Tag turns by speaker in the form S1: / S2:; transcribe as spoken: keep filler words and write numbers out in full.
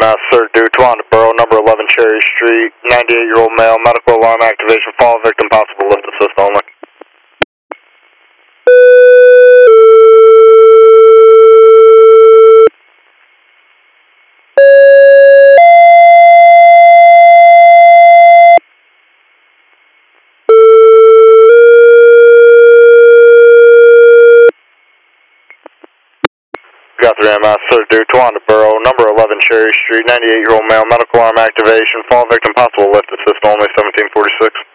S1: S, third due, Tawanda Borough, number eleven Cherry Street, ninety-eight-year-old male, medical alarm activation, fall victim, possible lift assist only. Got three M S, third due, Tawanda Borough, number eleven Cherry Street, ninety-eight-year-old male, medical alarm activation, fall victim, possible lift assist only, seventeen forty-six.